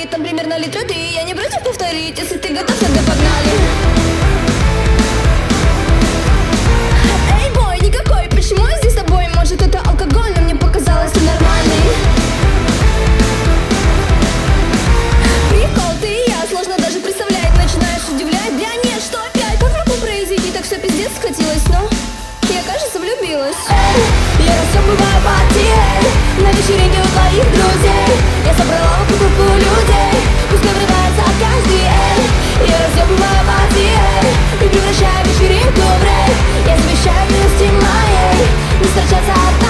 говорит, там примерно литра 3. Я не против повторить, если ты готов, тогда погнали. Эй, бой, никакой, почему я здесь с тобой? Может это алкоголь, но мне показалось, ты нормальный. Прикол, ты и я, сложно даже представлять. Начинаешь удивлять, да нет, что опять? Как могло произойти, так все пиздец скатилось, но я, кажется, влюбилась. Эй, я разъебываю пати, на вечеринке у твоих друзей. Я собрала вокруг группу людей, пускай врывается каждый, эй. Я разъебываю пати, и превращаю вечеринку в рейв. Я завещаю милости моей не встречаться.